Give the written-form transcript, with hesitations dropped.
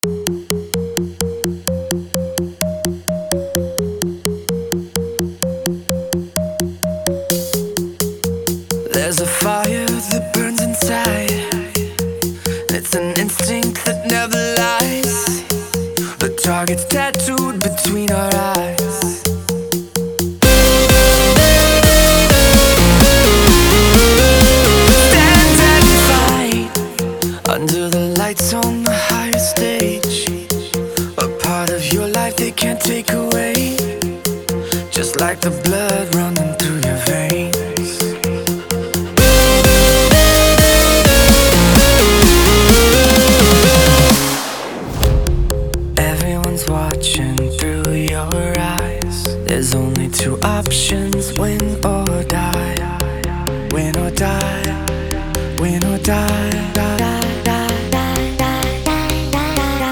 There's a fire that burns inside. It's an instinct that never lies. The target's tattooed between our eyes. Stand and fight under the lights on the higher stage. A part of your life they can't take away, just like the blood running through your veins. Everyone's watching through your eyes. There's only two options, win or die.